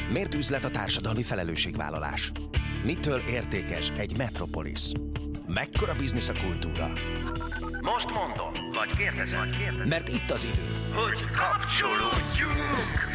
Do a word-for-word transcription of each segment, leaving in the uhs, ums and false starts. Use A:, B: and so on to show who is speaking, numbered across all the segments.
A: Miért üzlet a társadalmi felelősségvállalás? Mitől értékes egy metropolis? Mekkora biznisz a kultúra? Most mondom, vagy kérdezem, vagy kérdezem. Mert itt az idő, hogy kapcsolódjunk!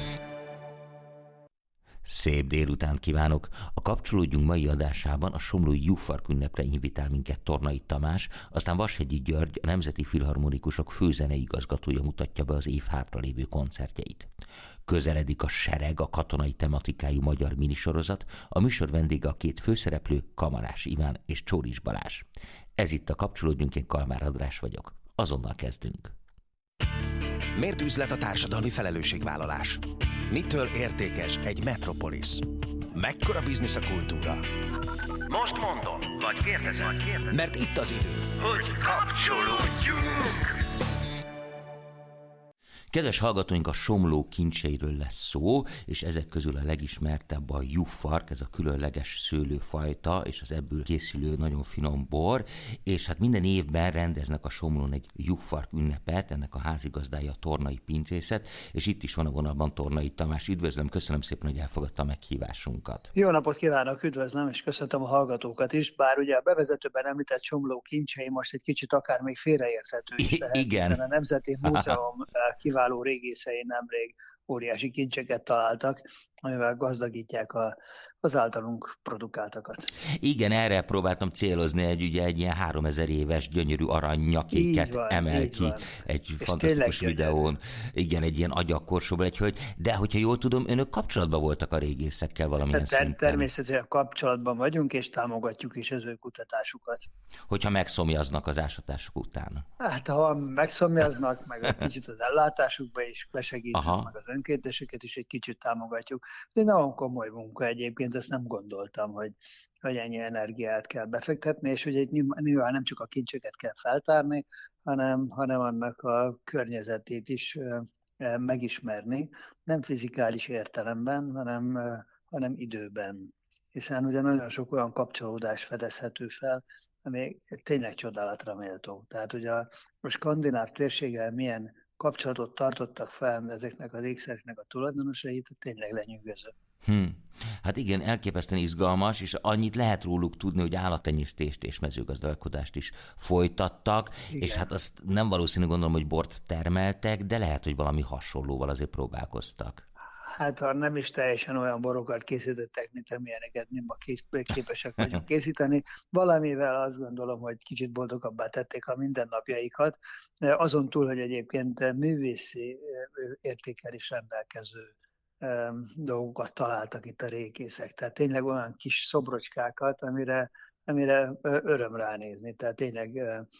B: Szép délutánt kívánok! A Kapcsolódjunk mai adásában a somlói Juhfark ünnepre invitál minket Tornai Tamás, aztán Vashegyi György, a Nemzeti Filharmonikusok főzeneigazgatója mutatja be az év hátralévő koncertjeit. Közeledik a Sereg, a katonai tematikájú magyar minisorozat, a műsor vendége a két főszereplő, Kamarás Iván és Csóris Balázs. Ez itt a Kapcsolódjunk, én Kalmár András vagyok. Azonnal kezdünk.
A: Miért üzlet a társadalmi felelősségvállalás? Mitől értékes egy metropolis? Mekkora biznisz a kultúra? Most mondom, vagy kérdezem, vagy kérdezem. Mert itt az idő, hogy kapcsolódjunk!
B: Kedves hallgatóink, a somló kincseiről lesz szó, és ezek közül a legismertebb a Juhfark, ez a különleges szőlőfajta, és az ebből készülő nagyon finom bor, és hát minden évben rendeznek a somlón egy Juhfark ünnepet, ennek a házigazdája a Tornai Pincészet, és itt is van a vonalban Tornai Tamás. Üdvözlöm, köszönöm szépen, hogy elfogadta a meghívásunkat.
C: Jó napot kívánok, üdvözlöm, és köszöntöm a hallgatókat is, bár ugye a bevezetőben említett somló kincsei most egy kicsit akár még félreérthető is lehet.
B: Igen.
C: A Nemzeti Múzeum kiváló régészei nemrég óriási kincseket találtak, amivel gazdagítják a, az általunk produkáltakat.
B: Igen, erre próbáltam célozni, egy, ugye, egy ilyen háromezer éves gyönyörű aranynyakéket van, emel ki van. Egy és fantasztikus videón. Igen, egy ilyen agyakorsóból egy hölgy. De hogyha jól tudom, önök kapcsolatban voltak a régészekkel valamilyen ter- szinten.
C: Természetesen kapcsolatban vagyunk, és támogatjuk is az ő kutatásukat.
B: Hogyha megszomjaznak az ásatások után.
C: Hát, ha megszomjaznak, meg egy kicsit az ellátásukba is besegítünk, Aha. meg az önkénteseket is egy kicsit támogatjuk. Ez egy nagyon komoly munka egyébként, ezt nem gondoltam, hogy, hogy ennyi energiát kell befektetni, és hogy nyilván nem csak a kincseket kell feltárni, hanem, hanem annak a környezetét is megismerni, nem fizikális értelemben, hanem, hanem időben. Hiszen ugye nagyon sok olyan kapcsolódás fedezhető fel, ami tényleg csodálatra méltó. Tehát ugye a, a skandináv térséggel milyen kapcsolatot tartottak fel ezeknek az ékszereknek a tulajdonosait, tényleg lenyűgöző.
B: Hmm. Hát igen, elképesztően izgalmas, és annyit lehet róluk tudni, hogy állattenyésztést és mezőgazdálkodást is folytattak, igen. És hát azt nem valószínű, gondolom, hogy bort termeltek, de lehet, hogy valami hasonlóval azért próbálkoztak.
C: Hát ha nem is teljesen olyan borokat készítettek, mint amilyeneket mi ma képesek vagyunk készíteni, valamivel azt gondolom, hogy kicsit boldogabbá tették a mindennapjaikat, azon túl, hogy egyébként művészi értékkel is rendelkező dolgokat találtak itt a régészek. Tehát tényleg olyan kis szobrocskákat, amire, amire öröm ránézni. Tehát tényleg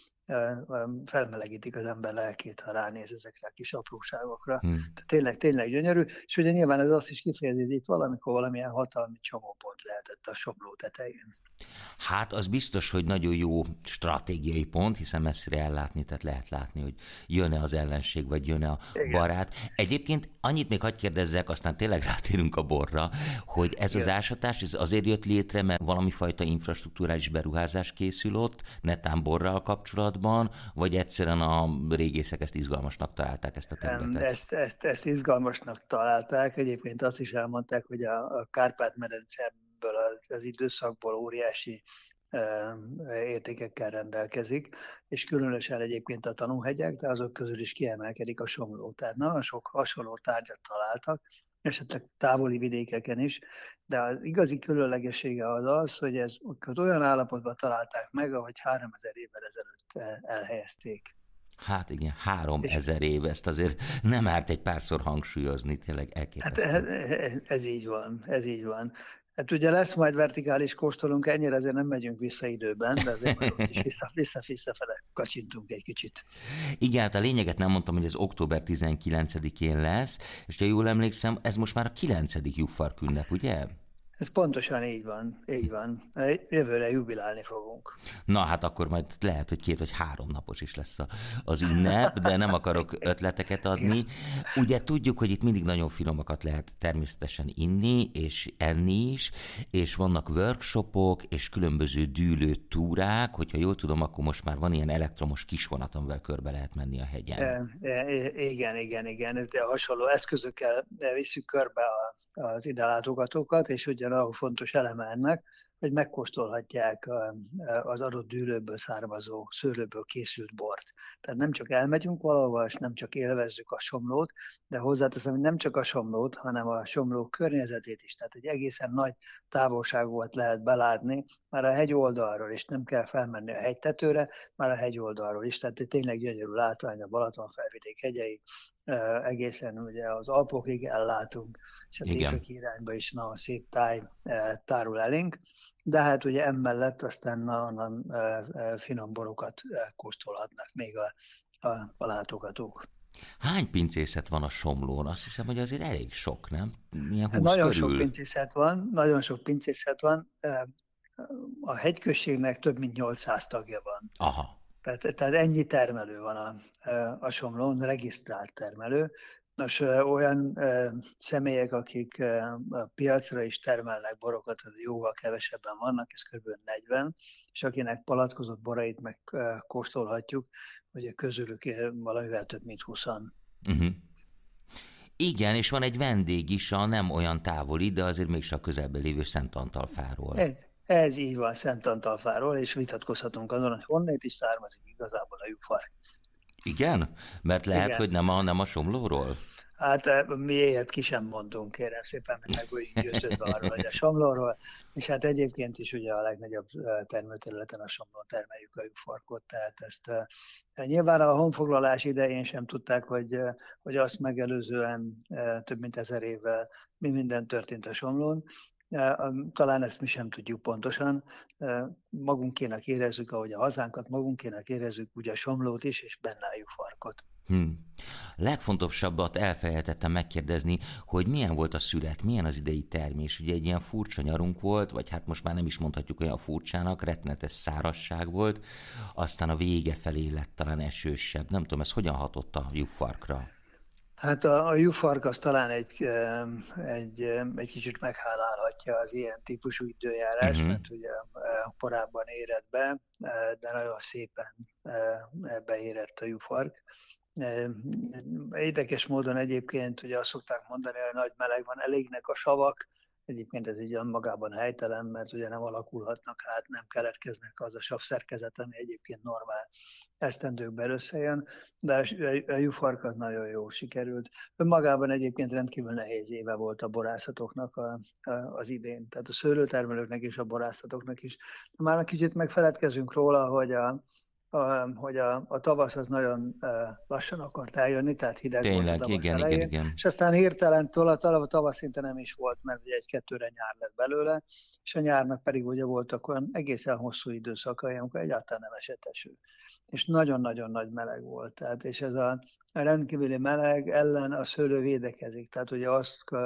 C: felmelegítik az ember lelkét, ha ránéz ezekre a kis apróságokra. Hmm. Tehát tényleg, tényleg gyönyörű, és ugye nyilván ez azt is kifejezi, hogy itt valamikor valamilyen hatalmi csomópont lehetett a somló tetején.
B: Hát az biztos, hogy nagyon jó stratégiai pont, hiszen messzire ellátni, tehát lehet látni, hogy jön-e az ellenség, vagy jön-e a Igen. barát. Egyébként annyit még hadd kérdezzek, aztán tényleg rátérünk a borra, hogy ez Igen. az ásatás ez azért jött létre, mert valami fajta infrastruktúrális beruházás készül ott, netán borral kapcsolatban, vagy egyszerűen a régészek ezt izgalmasnak találták, ezt a területet?
C: Ezt, ezt, ezt izgalmasnak találták, egyébként azt is elmondták, hogy a, a Kárpát-medence az időszakból óriási értékekkel rendelkezik, és különösen egyébként a tanúhegyek, de azok közül is kiemelkedik a somló. Tehát nagyon sok hasonló tárgyat találtak, esetleg távoli vidékeken is, de az igazi különlegessége az az, hogy ez olyan állapotban találták meg, ahogy háromezer évvel ezelőtt elhelyezték.
B: Hát igen, háromezer év, ezt azért nem árt egy párszor hangsúlyozni, tényleg elképesztő.
C: Hát ez, ez így van, ez így van. Hát ugye lesz majd vertikális kóstolunk, ennyire azért nem megyünk vissza időben, de azért majd ott is vissza-visszafele kacsintunk egy kicsit.
B: Igen, hát a lényeget nem mondtam, hogy ez október tizenkilencedikén lesz, és ha jól emlékszem, ez most már a kilencedik Juhfark ünnep, ugye?
C: Ez pontosan így van, így van. Jövőre jubilálni fogunk.
B: Na hát akkor majd lehet, hogy két vagy három napos is lesz az ünnep, de nem akarok ötleteket adni. Ugye tudjuk, hogy itt mindig nagyon finomakat lehet természetesen inni és enni is, és vannak workshopok és különböző dűlő túrák, hogyha jól tudom, akkor most már van ilyen elektromos kisvonat, amivel körbe lehet menni a hegyen.
C: E, e, igen, igen, igen. De hasonló eszközökkel visszük körbe a az ide látogatókat, és ugyanahol fontos eleme ennek, hogy megkóstolhatják az adott dűlőből származó, szőlőből készült bort. Tehát nem csak elmegyünk valahova, és nem csak élvezzük a Somlót, de hozzáteszem, hogy nem csak a Somlót, hanem a Somló környezetét is. Tehát egy egészen nagy távolságot lehet belátni, már a hegy oldalról, és nem kell felmenni a hegytetőre, már a hegy oldalról is. Tehát tényleg gyönyörű látvány a Balatonfelvidék hegyei, egészen ugye az Alpokig ellátunk, és az északi irányba is nagyon szép táj tárul elénk. De hát ugye emellett aztán nagyon finom borokat kóstolhatnak még a, a, a látogatók.
B: Hány pincészet van a Somlón? Azt hiszem, hogy azért elég sok, nem? Milyen húsz
C: nagyon
B: körül?
C: sok pincészet van, nagyon sok pincészet van. A hegyközségnek több mint nyolcszáz tagja van.
B: Aha.
C: Tehát, tehát ennyi termelő van a, a Somlón, regisztrált termelő. Nos, olyan ö, személyek, akik ö, a piacra is termelnek borokat, az jóval kevesebben vannak, ez kb. negyven, és akinek palatkozott borait megkóstolhatjuk, hogy közülük valamivel több mint húszan.
B: Uh-huh. Igen, és van egy vendég is, a nem olyan távoli, de azért mégis a közelben lévő Szentantalfáról.
C: Ez, ez így van, Szentantalfáról, és vitatkozhatunk azon, hogy honnét is származik igazából a juhfark.
B: Igen? Mert lehet, Igen. hogy nem a, nem a Somlóról?
C: Hát mi ilyet ki sem mondunk, kérem szépen, mert meg vagyunk győződve arról, hogy a Somlóról, és hát egyébként is ugye a legnagyobb termőterületen a Somlón termeljük a juhfarkot, tehát ezt nyilván a honfoglalás idején sem tudták, hogy, hogy azt megelőzően több mint ezer évvel mi minden történt a Somlón. Talán ezt mi sem tudjuk pontosan. Magunkének érezzük, ahogy a hazánkat, magunkének érezzük ugye a Somlót is, és benne a juhfarkot.
B: Hmm. Legfontosabbat elfelejtettem megkérdezni, hogy milyen volt a szület, milyen az idei termés. Ugye egy ilyen furcsa nyarunk volt, vagy hát most már nem is mondhatjuk olyan furcsának, rettenetes szárazság volt, aztán a vége felé lett talán esősebb. Nem tudom, ez hogyan hatott a juhfarkra?
C: Hát a, a juhfark az talán egy, egy, egy kicsit meghálálhatja az ilyen típusú időjárás, uh-huh. mert ugye korábban érett be, de nagyon szépen beérett a juhfark. Érdekes módon egyébként ugye azt szokták mondani, hogy nagy meleg van, elégnek a savak. Egyébként ez így önmagában helytelen, mert ugye nem alakulhatnak át, nem keletkeznek az a savszerkezet, ami egyébként normál esztendőkben összejön, de a juhfark az nagyon jól sikerült. Önmagában egyébként rendkívül nehéz éve volt a borászatoknak a, a, az idén, tehát a szőlőtermelőknek és a borászatoknak is. Már egy kicsit megfeledkezünk róla, hogy a A, hogy a, a tavasz az nagyon uh, lassan akart eljönni, tehát hideg
B: Tényleg,
C: volt a tavasz
B: igen,
C: elején,
B: igen, igen.
C: és aztán hirtelen a tavasz szinte nem is volt, mert ugye egy-kettőre nyár lett belőle, és a nyárnak pedig ugye voltak olyan egészen hosszú időszakai, amikor egyáltalán nem esett eső. És nagyon-nagyon nagy meleg volt, tehát, és ez a rendkívüli meleg ellen a szőlő védekezik, tehát ugye azt uh,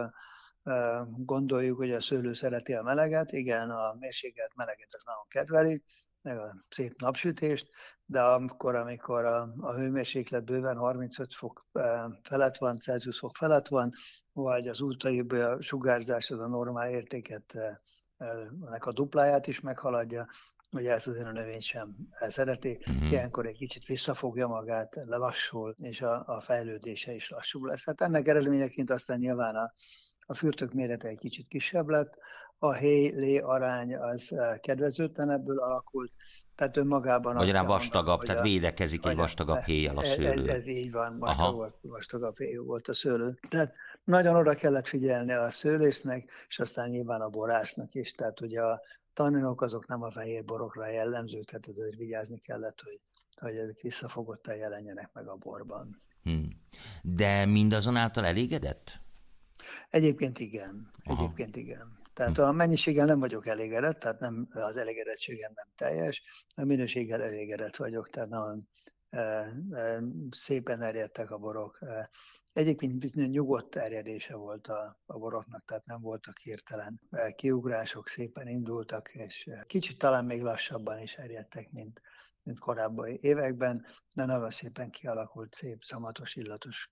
C: gondoljuk, hogy a szőlő szereti a meleget, igen, a mérsékelt meleget az nagyon kedveli, meg a szép napsütést, de amikor, amikor a, a hőmérséklet bőven harmincöt fok felett van, Celsius fok felett van, vagy az ultraibb sugárzás az a normál értéket nek a dupláját is meghaladja, ugye ezt azért a növény sem szereti, uh-huh. ilyenkor egy kicsit visszafogja magát, lelassul, és a, a fejlődése is lassú lesz. Hát ennek eredményeként aztán nyilván a, a fürtök mérete egy kicsit kisebb lett, a héj-lé arány az kedvezőtlenebből alakult, tehát önmagában...
B: Magyarán vastagabb, mondani, tehát a, védekezik egy vastagabb héjjel a szőlő.
C: Ez, ez így van, vastagabb, vastagabb héj volt a szőlő. Tehát nagyon oda kellett figyelni a szőlésznek, és aztán nyilván a borásznak is, tehát ugye a tanninok azok nem a fehér borokra jellemzők, tehát azért vigyázni kellett, hogy, hogy ezek visszafogottan jelenjenek meg a borban.
B: Hmm. De mindazonáltal elégedett?
C: Egyébként igen, egyébként Aha. igen. Tehát a mennyiséggel nem vagyok elégedett, tehát nem, az elégedettségem nem teljes, a minőséggel elégedett vagyok, tehát nagyon e, e, szépen erjedtek a borok. Egyébként nyugodt erjedése volt a, a boroknak, tehát nem voltak hirtelen kiugrások, szépen indultak, és kicsit talán még lassabban is erjedtek, mint, mint korábbi években, de nagyon szépen kialakult, szép, szamatos, illatos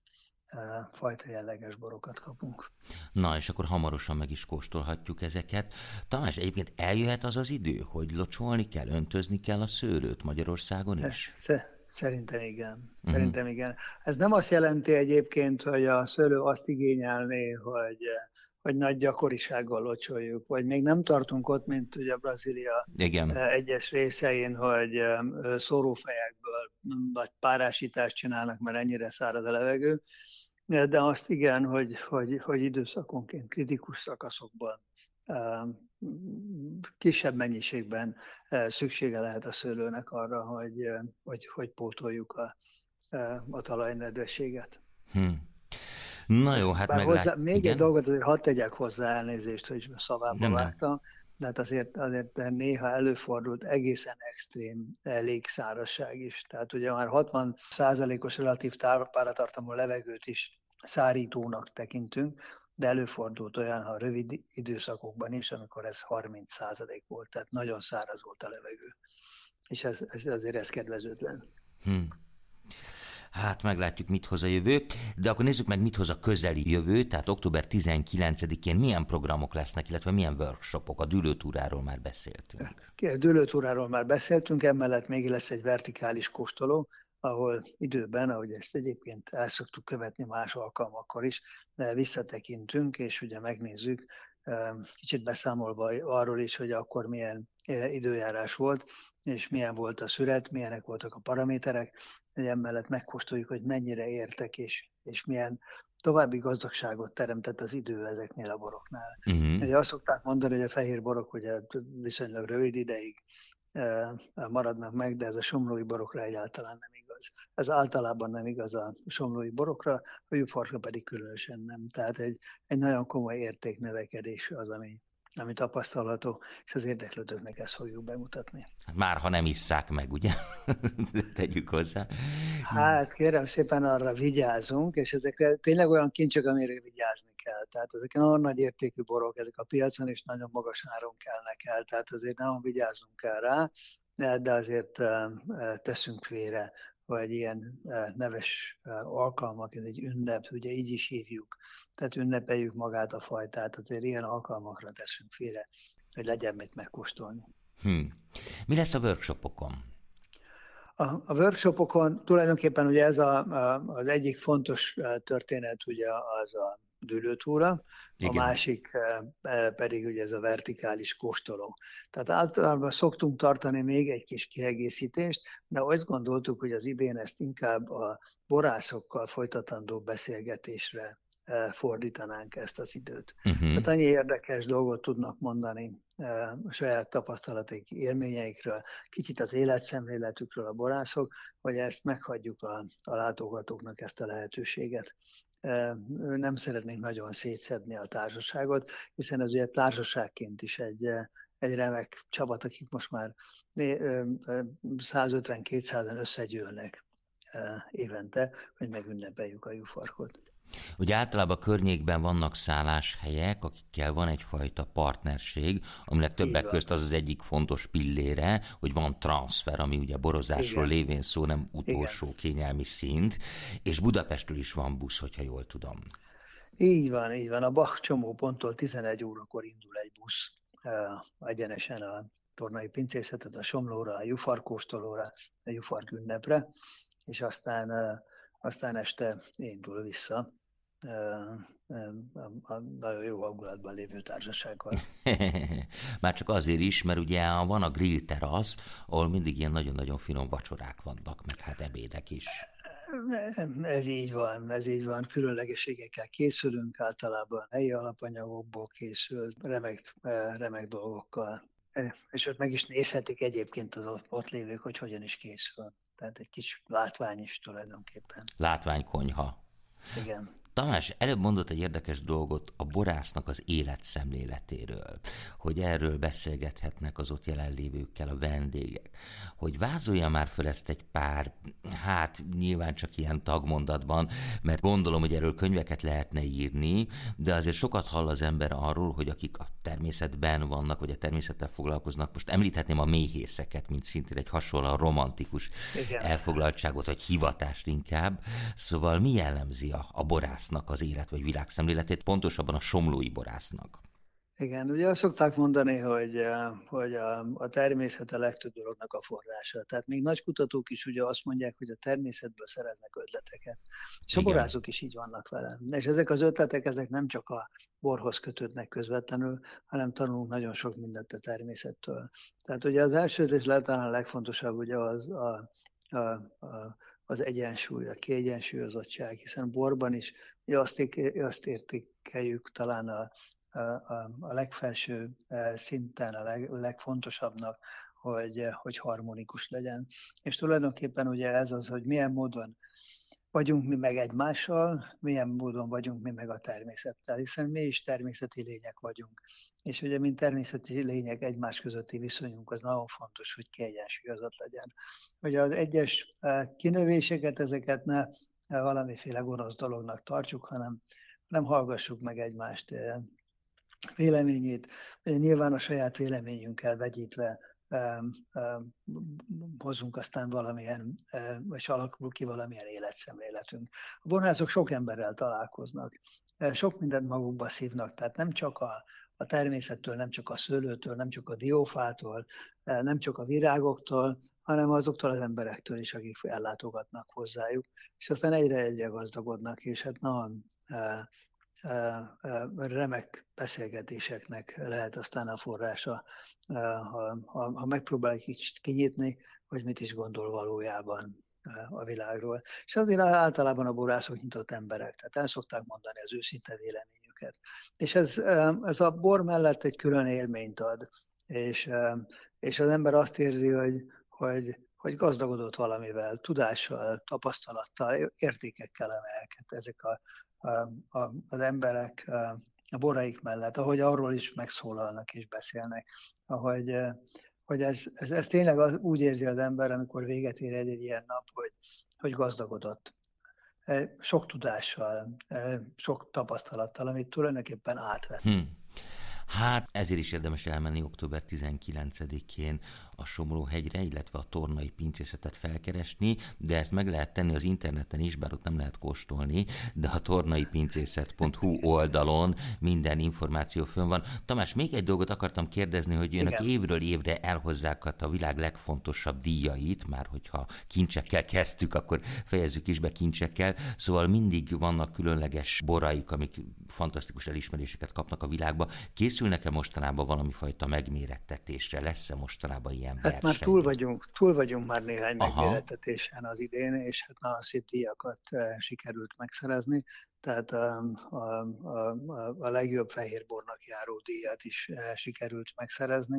C: fajta jelleges borokat kapunk.
B: Na, és akkor hamarosan meg is kóstolhatjuk ezeket. Tamás, egyébként eljöhet az az idő, hogy locsolni kell, öntözni kell a szőlőt Magyarországon is?
C: Szerintem igen. Szerintem uh-huh. igen. Ez nem azt jelenti egyébként, hogy a szőlő azt igényelné, hogy, hogy nagy gyakorisággal locsoljuk, vagy még nem tartunk ott, mint ugye Brazília
B: Igen.
C: egyes részein, hogy szórófejekből vagy párásítást csinálnak, mert ennyire száraz a levegő, de azt igen, hogy, hogy, hogy időszakonként kritikus szakaszokban kisebb mennyiségben szüksége lehet a szőlőnek arra, hogy, hogy, hogy pótoljuk a, a talajnedvességet.
B: Hmm. Na jó, hát meg
C: hozzá, még igen? Egy dolgot azért hadd tegyek hozzá, elnézést, hogy szavába vágtam, de hát azért, azért néha előfordult egészen extrém légszárazság is. Tehát ugye már hatvan százalékos relatív páratartalmú levegőt is szárítónak tekintünk, de előfordult olyan, ha rövid időszakokban is, amikor ez harminc százalék volt, tehát nagyon száraz volt a levegő. És ez, ez azért ez kedvezőtlen.
B: Hmm. Hát meglátjuk, mit hoz a jövő, de akkor nézzük meg, mit hoz a közeli jövő, tehát október tizenkilencedikén milyen programok lesznek, illetve milyen workshopok, a dűlőtúráról már beszéltünk.
C: A dűlőtúráról már beszéltünk, emellett még lesz egy vertikális kóstoló, ahol időben, ahogy ezt egyébként el szoktuk követni más alkalmakkor is, visszatekintünk, és ugye megnézzük, kicsit beszámolva arról is, hogy akkor milyen időjárás volt, és milyen volt a szüret, milyenek voltak a paraméterek, hogy emellett megkóstoljuk, hogy mennyire értek, és, és milyen további gazdagságot teremtett az idő ezeknél a boroknál. Uh-huh. Ugye azt szokták mondani, hogy a fehér borok ugye viszonylag rövid ideig maradnak meg, de ez a somlói borokra egyáltalán nem igaz. Ez általában nem igaz a somlói borokra, a jufarkra pedig különösen nem. Tehát egy, egy nagyon komoly értéknövekedés az, ami, ami tapasztalható, és az érdeklődőknek ezt fogjuk bemutatni.
B: Már ha nem isszák meg, ugye? Tegyük hozzá.
C: Hát kérem szépen, arra vigyázunk, és ezekre tényleg olyan kincsek, amire vigyázni kell. Tehát ezek nagyon nagy értékű borok, ezek a piacon is nagyon magas áron kelnek el, tehát azért nagyon vigyázzunk kell rá, de azért teszünk félre, vagy ilyen neves alkalmak, ez egy ünnep, ugye így is hívjuk, tehát ünnepeljük magát a fajtát, azért ilyen alkalmakra teszünk félre, hogy legyen mit megkóstolni.
B: Hmm. Mi lesz a workshopokon?
C: A, a workshopokon tulajdonképpen ugye ez a, a, az egyik fontos történet ugye az a dűlőtúra, a másik pedig ugye ez a vertikális kóstoló. Tehát általában szoktunk tartani még egy kis kiegészítést, de azt gondoltuk, hogy az idén ezt inkább a borászokkal folytatandó beszélgetésre fordítanánk ezt az időt. Uh-huh. Tehát annyi érdekes dolgot tudnak mondani a saját tapasztalatik, élményeikről, kicsit az életszemléletükről a borászok, hogy ezt meghagyjuk a, a látogatóknak ezt a lehetőséget. Nem szeretnénk nagyon szétszedni a társaságot, hiszen ez ugye társaságként is egy, egy remek csapat, akik most már száz ötven-kétszázan összegyűlnek évente, hogy megünnepeljük a jufarkot.
B: Ugye általában a környékben vannak szálláshelyek, akikkel van egyfajta partnerség, aminek többek közt az az egyik fontos pillére, hogy van transfer, ami ugye borozásról Igen. lévén szó, nem utolsó Igen. kényelmi szint, és Budapestről is van busz, hogyha jól tudom.
C: Így van, így van. A Bach csomóponttól tizenegy órakor indul egy busz uh, egyenesen a tornai pincészetet, a Somlóra, a jufarkóstolóra, a jufark ünnepre, és aztán, uh, aztán este indul vissza. A nagyon jó hangulatban lévő társasággal.
B: Már csak azért is, mert ugye van a grill terasz, ahol mindig ilyen nagyon-nagyon finom vacsorák vannak, meg hát ebédek is.
C: Ez így van, ez így van. Különlegességekkel készülünk, általában helyi alapanyagokból készül, remek, remek dolgokkal. És ott meg is nézhetik egyébként az ott lévők, hogy hogyan is készül. Tehát egy kis látvány is tulajdonképpen.
B: Látványkonyha.
C: Igen.
B: Tamás, előbb mondott egy érdekes dolgot a borásznak az életszemléletéről, hogy erről beszélgethetnek az ott jelenlévőkkel a vendégek, hogy vázolja már fel ezt egy pár, hát nyilván csak ilyen tagmondatban, mert gondolom, hogy erről könyveket lehetne írni, de azért sokat hall az ember arról, hogy akik a természetben vannak, vagy a természettel foglalkoznak, most említhetném a méhészeket, mint szintén egy hasonlóan romantikus Igen. elfoglaltságot, vagy hivatást inkább, szóval mi jellemzi a, a borász az élet vagy világszemléletét, pontosabban a somlói borásznak?
C: Igen, ugye azt szokták mondani, hogy, hogy a, a természet a legtöbb dolognak a forrása. Tehát még nagy kutatók is ugye azt mondják, hogy a természetből szereznek ötleteket. És a borászok is így vannak vele. És ezek az ötletek, ezek nem csak a borhoz kötődnek közvetlenül, hanem tanulunk nagyon sok mindent a természettől. Tehát ugye az első és talán a legfontosabb ugye az a, a, a az egyensúly, a kiegyensúlyozottság, hiszen borban is ugye azt, azt értékeljük talán a A, a legfelső szinten, a leg, legfontosabbnak, hogy, hogy harmonikus legyen. És tulajdonképpen ugye ez az, hogy milyen módon vagyunk mi meg egymással, milyen módon vagyunk mi meg a természettel, hiszen mi is természeti lények vagyunk. És ugye, mint természeti lények, egymás közötti viszonyunk az nagyon fontos, hogy kiegyensúlyozott legyen. Ugye az egyes kinövéseket, ezeket ne valamiféle gonosz dolognak tartsuk, hanem nem hallgassuk meg egymást véleményét, nyilván a saját véleményünkkel vegyítve um, um, hozunk aztán valamilyen, um, vagy alakul ki valamilyen életszemléletünk. A borászok sok emberrel találkoznak, sok mindent magukba szívnak, tehát nem csak a, a természettől, nem csak a szőlőtől, nem csak a diófától, nem csak a virágoktól, hanem azoktól az emberektől is, akik ellátogatnak hozzájuk, és aztán egyre-egyre gazdagodnak, és hát nagyon remek beszélgetéseknek lehet aztán a forrása, ha, ha, ha megpróbáljuk kicsit kinyitni, hogy mit is gondol valójában a világról. És azért általában a borászok nyitott emberek, tehát el szokták mondani az őszinte véleményüket. És ez, ez a bor mellett egy külön élményt ad, és, és az ember azt érzi, hogy, hogy, hogy gazdagodott valamivel, tudással, tapasztalattal, értékekkel emelkedett ezek a A, a, az emberek a boraik mellett, ahogy arról is megszólalnak és beszélnek, ahogy hogy ez, ez, ez tényleg az, úgy érzi az ember, amikor véget ér egy, egy ilyen nap, hogy, hogy gazdagodott. Sok tudással, sok tapasztalattal, amit tulajdonképpen átvett. Hmm.
B: Hát ezért is érdemes elmenni október tizenkilencedikén a Somló-hegyre, illetve a tornai pincészetet felkeresni, de ezt meg lehet tenni az interneten is, bár ott nem lehet kóstolni, de a tornai pincészet pont hu oldalon minden információ fönn van. Tamás, még egy dolgot akartam kérdezni, hogy önök Igen. évről évre elhozzák a világ legfontosabb díjait, már hogyha kincsekkel kezdtük, akkor fejezzük is be kincsekkel, szóval mindig vannak különleges boraik, amik fantasztikus elismeréseket kapnak a világba. Készülnek-e mostanában valami fajta megmérettetésre? Lesz-e mostanában ilyen verseny?
C: Hát már túl vagyunk, túl vagyunk már néhány Aha. megmérettetésen az idén, és hát nagyon szép díjakat sikerült megszerezni. Tehát a, a, a, a legjobb fehérbornak járó díjat is sikerült megszerezni,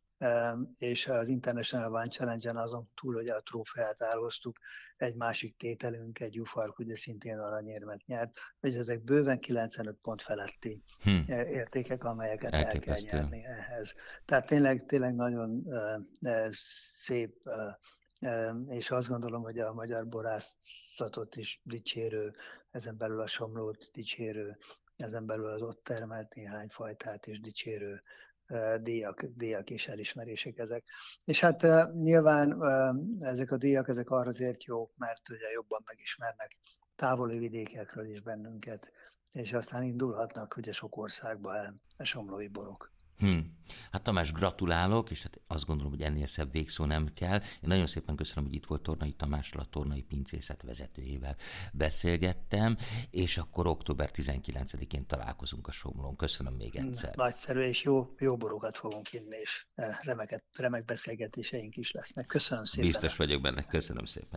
C: és az International Wine Challenge-en azon túl, hogy a trófeát elhoztuk, egy másik tételünk, egy Jufark, ugye szintén aranyérmet nyert, hogy ezek bőven kilencvenöt pont feletti hm. értékek, amelyeket Elképesztő. el kell nyerni ehhez. Tehát tényleg, tényleg nagyon uh, szép, uh, és azt gondolom, hogy a magyar borászatot is dicsérő, ezen belül a Somlót dicsérő, ezen belül az ott termelt néhány fajtát is dicsérő díjak, díjak és elismerések ezek. És hát uh, nyilván uh, ezek a díjak, ezek arra azért jók, mert ugye jobban megismernek távoli vidékekről is bennünket, és aztán indulhatnak ugye sok országba el a somlói borok.
B: Hmm. Hát Tamás, gratulálok, és hát azt gondolom, hogy ennél szebb végszó nem kell. Én nagyon szépen köszönöm, hogy itt volt Tornai Tamással, a Tornai Pincészet vezetőjével beszélgettem, és akkor október tizenkilencedikén találkozunk a Somlón. Köszönöm még egyszer.
C: Nagyszerű, és jó, jó borokat fogunk inni, és remeket, remek beszélgetéseink is lesznek. Köszönöm szépen.
B: Biztos vagyok benne. Köszönöm szépen.